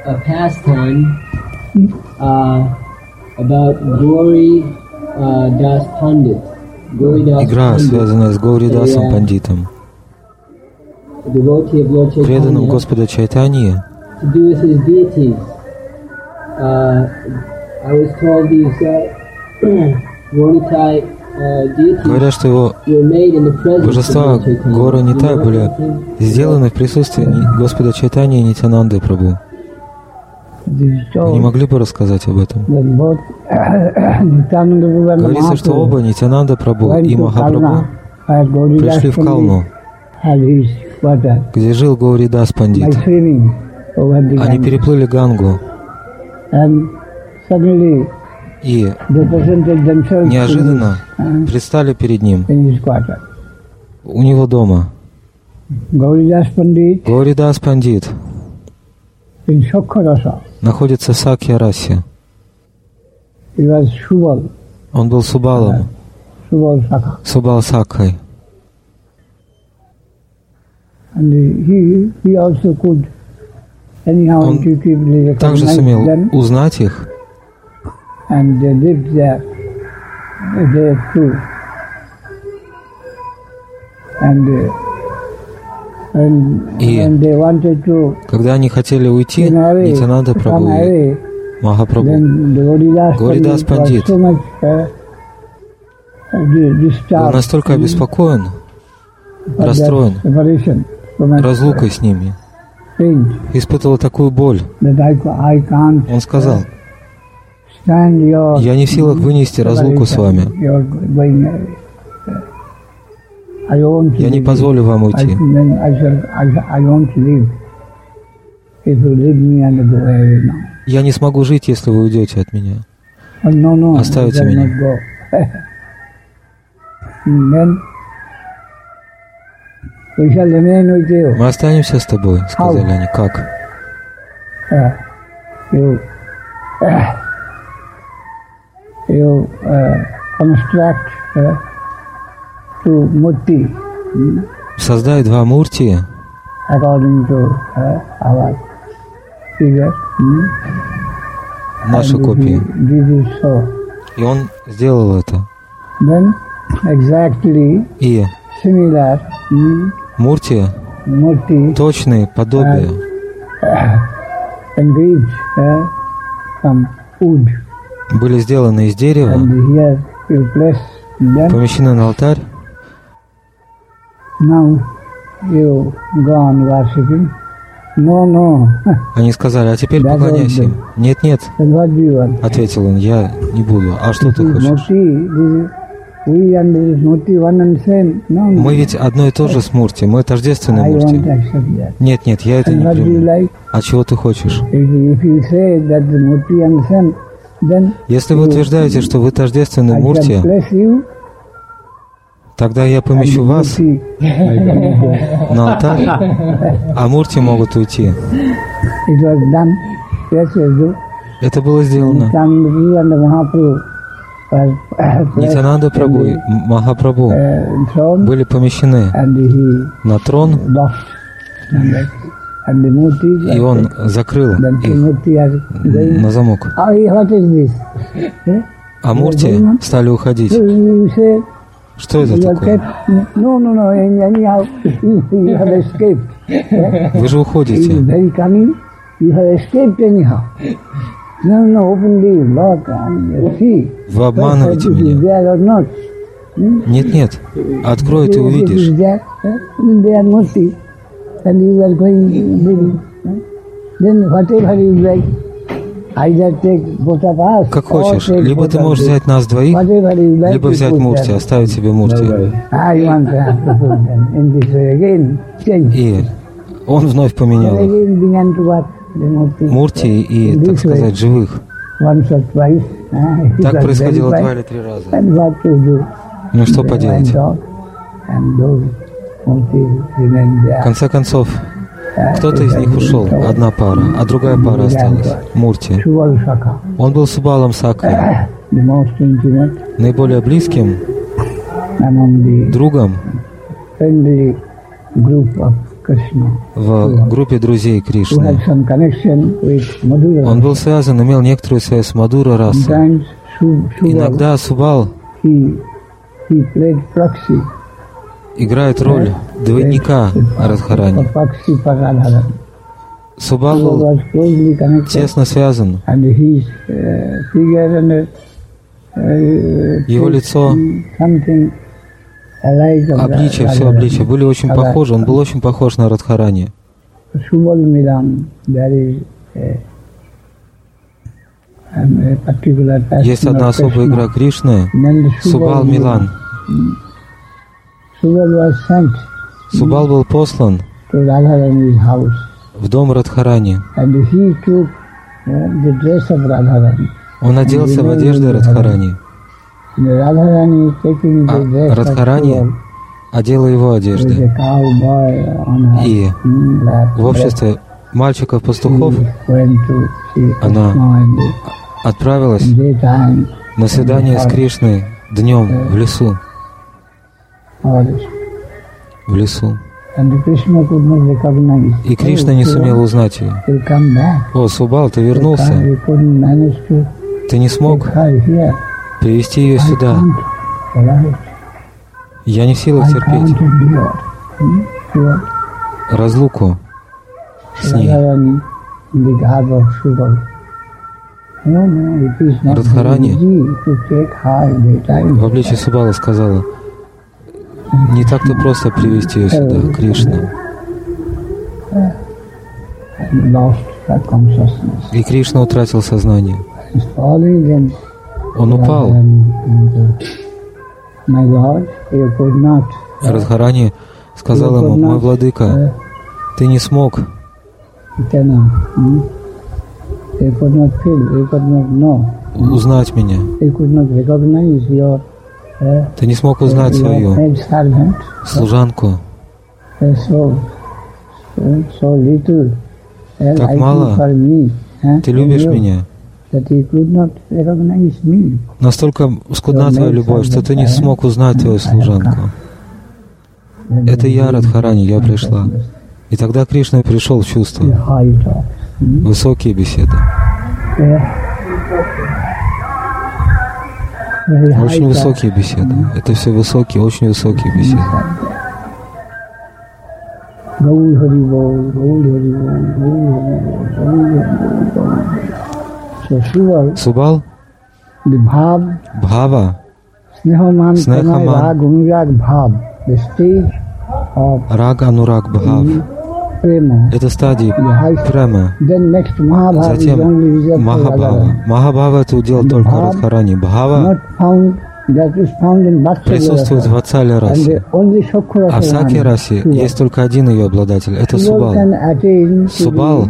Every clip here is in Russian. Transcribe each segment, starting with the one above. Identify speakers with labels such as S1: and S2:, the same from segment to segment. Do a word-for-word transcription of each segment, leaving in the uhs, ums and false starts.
S1: a pastime uh, about Gauri uh, Das Pandit.
S2: Игра, связанная с Гауридасом Пандитом, преданным Господа Чайтаньи. Говорят, что его божества Гора Нитай были сделаны в присутствии Господа Чайтаньи и Нитьянанды Прабху. Вы не могли бы рассказать об этом? Говорится, что оба, Нитьянанда Прабху и Махапрабху, пришли в Калну, где жил Гауридас Пандит. Они переплыли Гангу и неожиданно предстали перед ним у него дома. Гауридас Пандит находится в Сакья-расе. Он был Субалом, Субал-сакхой. Он также сумел узнать их и когда они хотели уйти, Нитьянанда Прабху и Махапрабху, Гауридас Пандит был настолько обеспокоен, расстроен разлукой с ними, испытывал такую боль. Он сказал: «Я не в силах вынести разлуку с вами. Я не позволю вам уйти. Я не смогу жить, если вы уйдете от меня. Оставите меня». «Мы останемся с тобой», — сказали они. «Как?» «Создай два мурти, наши копии». И он сделал это. И мурти, точные подобия, были сделаны из дерева, помещены на алтарь. Они сказали: «А теперь поклоняйся им». «Нет, нет», — ответил он, — «я не буду». «А что ты хочешь?» «Мы ведь одно и то же с мурти, мы тождественные мурти». «Нет, нет, я это не приму». «А чего ты хочешь?» «Если вы утверждаете, что вы тождественны мурти, тогда я помещу вас на алтарь, а мурти могут уйти». Это было сделано. Нитьянанда Прабху и Махапрабху были помещены на трон, и он закрыл их на замок. А мурти стали уходить. Что это такое? Вы же уходите. Вы обманываете меня. Нет, нет, открой, ты увидишь. Как хочешь, либо ты можешь взять нас двоих, либо взять мурти, оставить себе мурти. И он вновь поменял их. Мурти и, так сказать, живых. Так происходило два или три раза. Ну что поделать? В конце концов, кто-то из них ушел, одна пара, а другая пара осталась, Мурти. Он был Субалом Сакхой, наиболее близким другом в группе друзей Кришны. Он был связан, имел некоторую связь с Мадхура расой. Иногда Субал играет роль двойника Радхарани. Субал был тесно связан. Его лицо, обличие, все обличие были очень похожи. Он был очень похож на Радхарани. Есть одна особая игра Кришны — Субал Милан. Субал был послан в дом Радхарани. Он оделся в одежды Радхарани, а Радхарани одела его одежды. И в обществе мальчиков-пастухов она отправилась на свидание с Кришной днем в лесу. В лесу. И Кришна не сумел узнать ее. О, Субал, ты вернулся. Ты не смог привести ее сюда. Я не в силах терпеть разлуку с ней. Радхарани в обличье Субала сказала: не так-то просто привести ее сюда, Кришна. И Кришна утратил сознание. Он упал. Радхарани сказал ему: мой владыка, ты не смог узнать меня. Ты не смог узнать свою служанку. Так мало. Ты любишь меня. Настолько скудна твоя любовь, что ты не смог узнать твою служанку. Это я, Радхарани, я пришла. И тогда Кришна пришел в чувство. Высокие беседы. Очень высокие беседы. Это все высокие, очень высокие беседы. Субал, Бхава, Снехаман, Раг Анураг Бхав. Это стадии према. Затем Махабхава. Махабхава — это удел только Радхарани. Бхава присутствует в Ватсале расе. А в Саки расе есть только один ее обладатель. Это Субал. Субал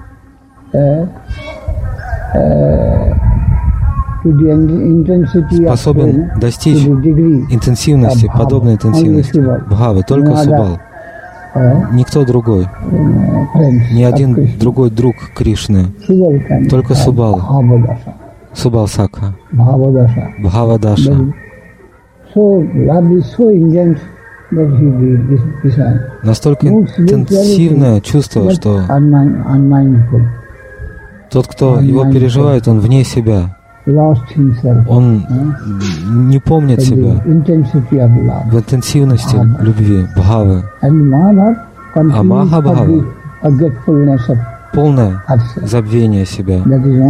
S2: способен достичь интенсивности, подобной интенсивности Бхавы. Только Субал. Никто другой. Ни один другой друг Кришны. Только Субал. Субал Сакха. Бхава-даша. Настолько интенсивное чувство, что тот, кто его переживает, он вне себя. Он не помнит себя в интенсивности любви, бхавы. А Махабхава — полное забвение себя.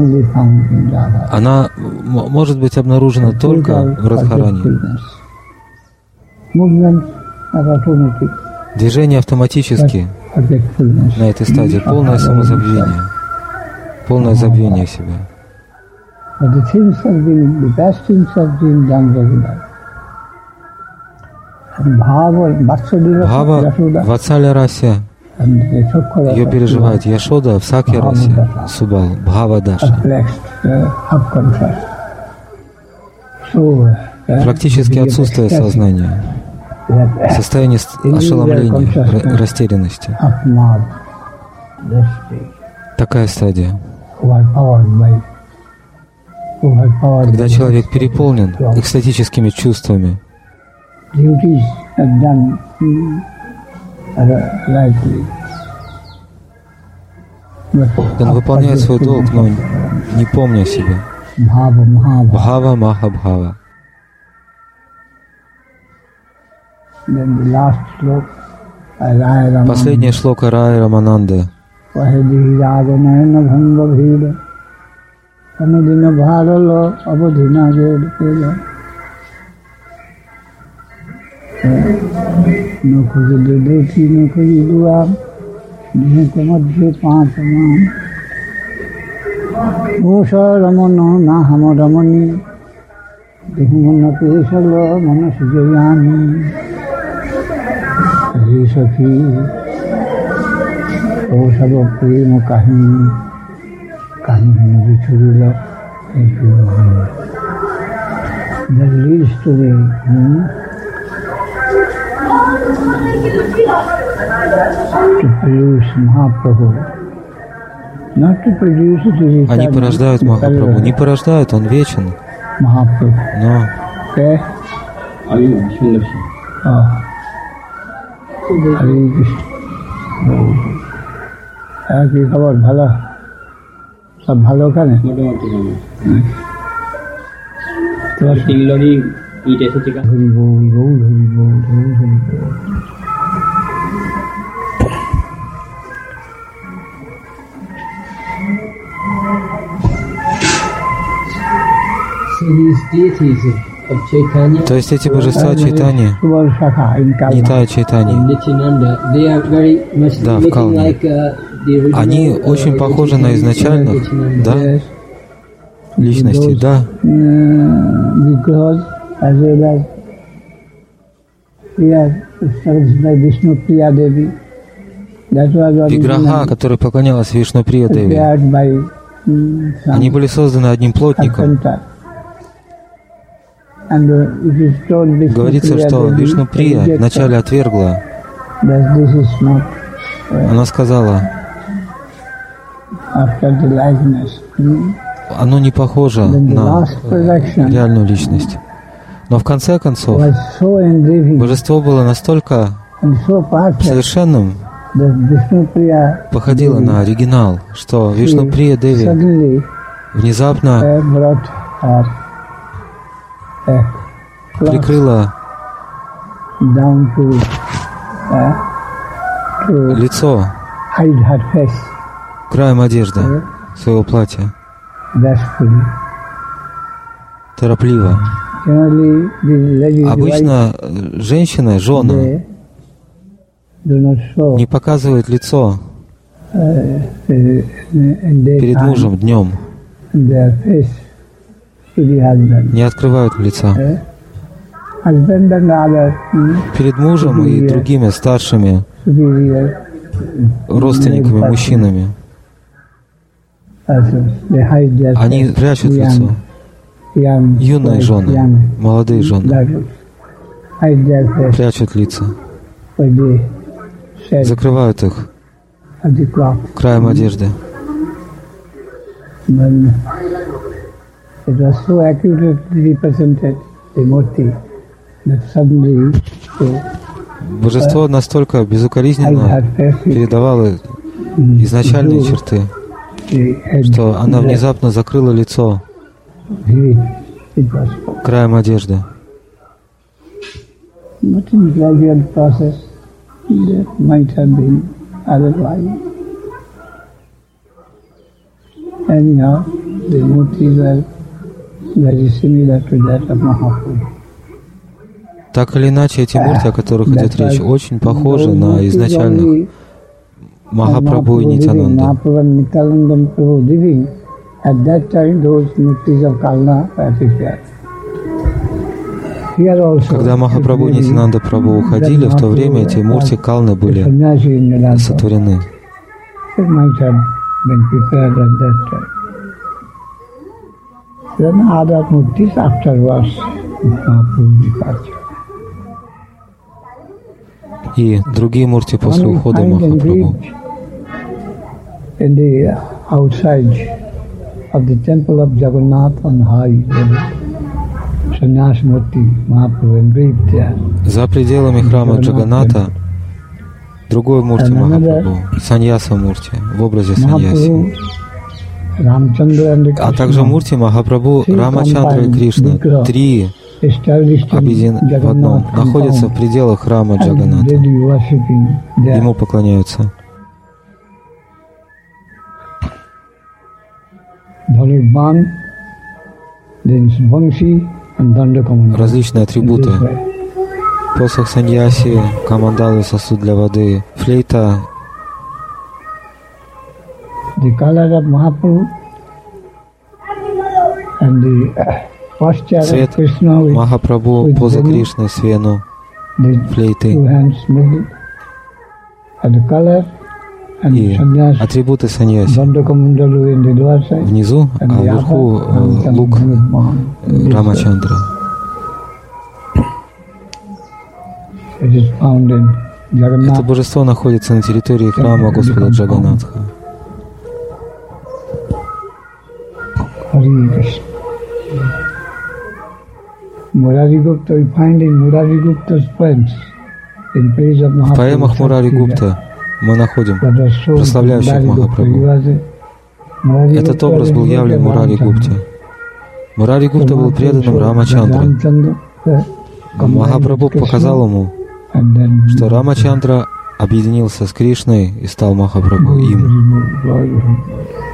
S2: Она может быть обнаружена только в Радхарани. Движение автоматически на этой стадии, полное самозабвение, полное забвение себя. Бхава в Ватсале расе ее переживает Яшода, в Саки расе Субал, Бхава-даша. Практически отсутствие сознания, состояние ошеломления, растерянности. Такая стадия. Когда человек переполнен Он выполняет свой долг, но не помня себя. Бхава Махабхава. Последняя шлока Рай Рамананды.
S3: That leads to the hmm, to produce Mahaprabhu. Not to produce it is
S2: Они порождают Махапрабху. Не порождают, он вечен.
S3: Mahaprabhu.
S2: Но
S3: Okay?
S1: Oh.
S3: Hare Krishna. আর কি খবর? ভালো? সব ভালো ওখানে?
S1: মোটামুটি ভালো।
S3: তোমার
S1: তিন লরি ইট এসেছে।
S3: হরি বল, বল, হরি বল, হরি হরি বল।
S1: So these deities of Chaitanya,
S2: то есть эти божества Чайтаньи, Нитая Чайтаньи,
S1: Nityananda, they are very much
S2: Да, в
S1: looking
S2: Калне.
S1: like uh, the original,
S2: Они очень
S1: uh,
S2: похожи на изначальных,
S1: Nityananda.
S2: да, личностей, да,
S3: Because as well as we are served by Vishnu Priya Devi, that was
S2: Виграха,
S3: originally
S2: который поклонялась Вишну Прия Деви,
S3: prepared by mm, some
S2: они были созданы одним плотником.
S3: carpenter. And uh, it is told Vishnu
S2: Говорится,
S3: Priya
S2: что
S3: Devi
S2: Вишну Прия
S3: rejected
S2: вначале отвергла.
S3: that this is not uh,
S2: Она сказала,
S3: after the likeness. Mm.
S2: оно не похоже
S3: Then the
S2: на
S3: last projection
S2: реальную личность. Но в конце концов,
S3: was so endearing
S2: божество было настолько
S3: and so perfect
S2: совершенным,
S3: that Vishnu Priya
S2: походило
S3: Devi
S2: на оригинал, что Вишну Прия Деви
S3: suddenly
S2: внезапно
S3: uh, brought her uh, cloth
S2: прикрыла
S3: down to, uh, to
S2: лицо
S3: hide her face
S2: краем одежды своего платья,
S3: bashfully.
S2: торопливо.
S3: Generally, the ladies' wives,
S2: Обычно э, женщины, жены,
S3: they do not show
S2: не показывают лицо
S3: uh, uh, in
S2: перед
S3: daytime
S2: мужем днем,
S3: their face to the husband.
S2: не открывают лица.
S3: Uh, husband and other mm,
S2: Перед мужем и другими старшими
S3: superior
S2: родственниками, мужчинами.
S3: persons, they hide their
S2: Они
S3: face.
S2: прячут
S3: Young-
S2: лицо.
S3: young
S2: Юные
S3: wives,
S2: жены,
S3: young
S2: молодые жены
S3: daughters hide their face,
S2: прячут лица,
S3: but they shed
S2: закрывают их
S3: at the cloth.
S2: краем одежды.
S3: When it was so accurately represented, the Murti, that suddenly to
S2: Божество настолько
S3: hide
S2: безукоризненно
S3: her face with
S2: передавало изначальные черты,
S3: the head
S2: что она
S3: dress.
S2: внезапно закрыла лицо
S3: It it was
S2: краем одежды.
S3: but in gradual process that might have been otherwise. Anyhow, the Murtis are very similar to that of Mahaprabhu.
S2: Так или иначе, эти мурти, о которых идет речь, очень похожи на изначальных Махапрабху и Нитянанду.
S3: Mahaprabhu and Nityananda Prabhu living, at that time those Murtis of Kalna were prepared. Here also,
S2: Когда Махапрабху и Нитянанда Прабху уходили, в то время эти мурти Калны были
S3: Sannyasi in Nilanda.
S2: сотворены.
S3: It might have been prepared at that time. Then other murtis afterwards, Mahaprabhu's departure.
S2: И другие мурти после
S3: One we
S2: ухода
S3: find
S2: Махапрабху.
S3: engraved in the outside of the temple of Jagannath on high level. Sannyas Murti Mahaprabhu engraved there.
S2: За пределами храма Джаганната другой Мурти Махапрабху, Саньяса Мурти, в образе Саньяси. А также Мурти Махапрабху, Рамачандра и Кришна, три объединены в одном, находятся в пределах храма Джаганната. Ему поклоняются. Различные атрибуты. Посох Саньяси, камандалы, сосуд для воды, флейта. Цвет Махапрабху, поза Кришны с вену, флейты. И атрибуты Саньяси. Внизу, а вверху э, лук э, Рамачандра. Это божество находится на территории храма Господа Джаганатха. В поэмах Мурари Гупта мы находим прославляющих Махапрабху. Этот образ был явлен Мурари Гупте. Мурари Гупта был преданным Рамачандре. Махапрабху показал ему, что Рамачандра объединился с Кришной и стал Махапрабху им.